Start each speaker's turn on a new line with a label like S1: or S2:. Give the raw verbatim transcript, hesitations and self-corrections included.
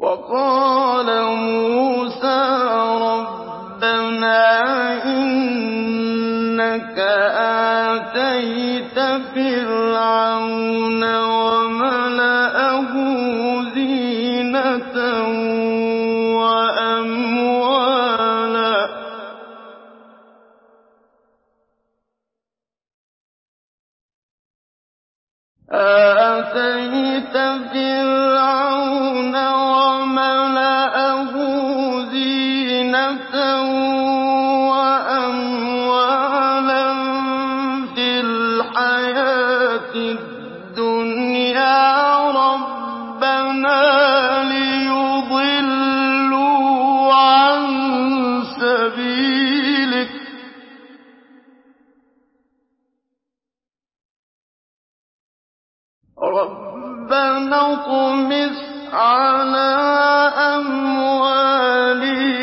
S1: وَقَالَ مُوسَىٰ رَبَّنَا إِنَّكَ آتَيْتَ فِرْعَوْنَ وَمَلَأَهُ زِينَةً وَأَمْوَالًا فِي الْحَيَاةِ الدُّنْيَا رَبَّنَا لِيُضِلُّوا عَن سَبِيلِكَ ۖ رَبَّنَا اطْمِسْ عَلَىٰ أَمْوَالِهِمْ